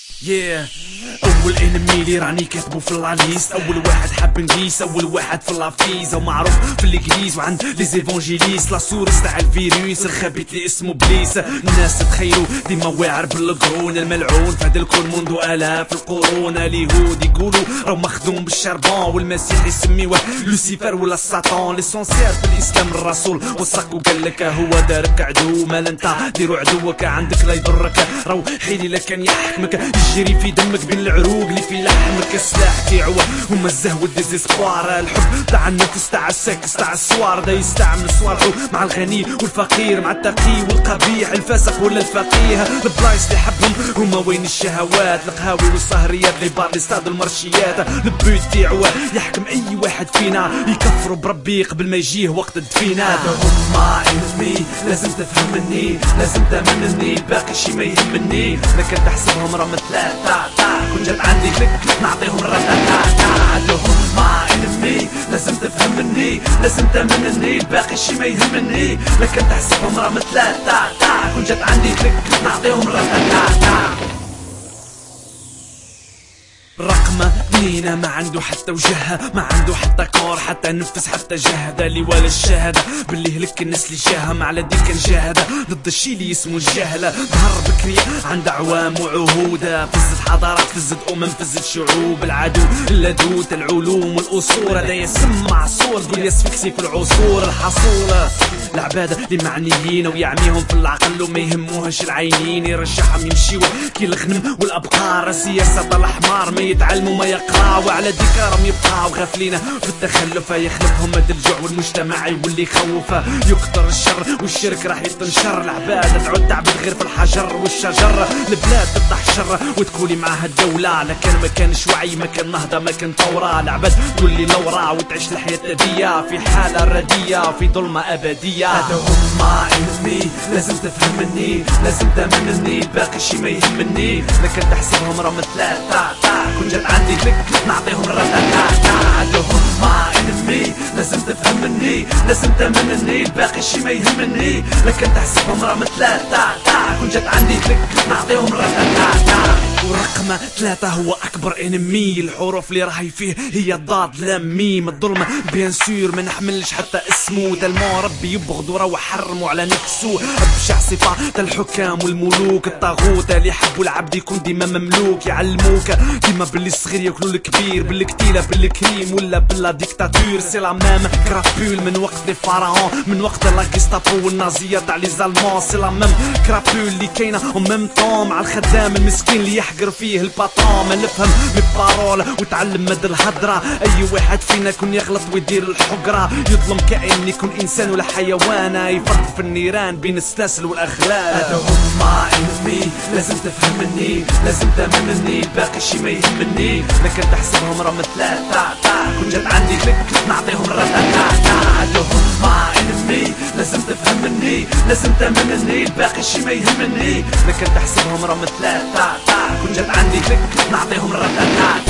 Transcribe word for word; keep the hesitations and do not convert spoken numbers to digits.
yeah. اول انمي لي راني كاتبو في اللاليست، اول واحد حاب نقيس، اول واحد في اللافيز ومعروف في الانجليز وعند لي زيفونجيليست. لا سورس تاع الفيروس الخبيث اللي اسمه بليس. الناس تخيلوا ديما واعر بالقرون الملعون في هذا الكون منذ الاف القرون. اليهود يقولوا راهو مخدوم بالشربون، والمسيح يسميوه لوسيفر ولا الساطان. ليسونسيال في الاسلام الرسول وصاك وقال لك هو دارك عدو، مال انت ديرو عدوك عندك لا يضرك، راهو حيلي لك كان يحكمك يجري في دمك بين العروق اللي في لحمك. السلاح تاعو هما الزهو والديزيسبوار، الحب تاع النفس تاع السكس تاع السوار، دا يستعمل صوالحو مع الغني والفقير، مع التقي والقبيح، الفاسق ولا الفقيه. البلايص اللي حبهم هما وين الشهوات، القهاوي والسهريات لي بار لي ستاد المرشيات. البيت تاعو يحكم اي واحد فينا، يكفروا بربي قبل ما يجيه وقت الدفينات. هما انمي لازم تفهمني، لازم تامنني، باقي شي ما يهمني. لكن تحسبهم راهم ثلاثة، كون جات عندي كليك نعطيهم رتاتا. هما انمي لازم تفهمني، لازم تامنني، باقي شي ما يهمني. لكن تحسبهم راهم ثلاثة، كون جات عندي كليك نعطيهم رتاتا. رقم اثنين ما عنده حتى وجهه، ما عنده حتى كور، حتى نفس، حتى جهده لي ولا الشهاده. باللي هلك الناس اللي جاها على ديك كان جاهده ضد الشي اللي اسمه الجهله. ظهر بكري عند عوام وعهوده، فزت حضارات، فزت امم، فزت شعوب. العدو اللدود العلوم والاصول، هذا يسمع صور تقول يسفكسي في العصور. الحصوله العباده اللي معنيين ويعميهم في العقل وما يهموهش العينين، يرشحهم يمشيوا كي الغنم والابقار. السياسه الاحمر ما يتعلموا ما يقراوا، على ذكرهم يبقاو غافلين في التخلف. يخلفهم هذا الجوع والمجتمع واللي يخوفه، يكثر الشر والشرك راح يتنشر. العباده تعود تعبد غير في الحجر والشجر، البلاد تتحشر وتكولي معها الدوله. لكن ما كانش وعي، ما كان نهضه، ما كان ثوره. العباد تولي لورا وتعيش الحياه الرديه في حاله رديه في ظلمه ابديه. هذا هما انمي لازم تفهمني، لازم تامنني، باقي شي ما يهمني. لكن تحسبهم راهم ثلاثه، كون جات عندي كليك نعطيهم رتاتا. هادو هما انمي لازم تفهمني، لازم تامنني، باقي شي ما يهمني. لكن تحسبهم راهم ثلاثة، كون جات عندي كليك نعطيهم رتاتا. ورقم ثلاثة هو أكبر انمي، الحروف اللي راهي فيه هي ضاد لام ميم. الظلم بيان سور ما نحملش حتى اسمه، دا المو ربي يبغض وراه حرموا على نفسه. أبشع صفة تا الحكام والملوك، الطاغوت اللي يحبوا العبد يكون ديما مملوك. يعلموك ديما باللي الصغير ياكلوا الكبير، بالكتيلة بالكريم ولا بلا ديكتاتور. سي لا ميم كرابول من وقت لي فaraon، من وقت لا جيستابو والنازية تاع لي زالمون. سي لا ميم كرابول اللي كاينة او ميم طون مع الخدام المسكين اللي يحقر فيه الباطون. ما نفهم مي بارول وتعلم مد الهضرة، اي واحد فينا يكون يغلط ويدير الحقرة. يظلم كائن يكون انسان ولا حيوان، يفرق في النيران بين السلاسل والاغلال. هذا هما انمي لازم تفهمني، لازم تامنني، باقي شي ما يهمني. لكن تحسبهم راهم ثلاثة، كون جات عندي كليك نعطيهم رتاتا. هادو هما انمي لازم تفهمني، لازم تامنني، باقي شي ما يهمني. لكن تحسبهم راهم ثلاثة، كون جات عندي كليك نعطيهم رتاتا.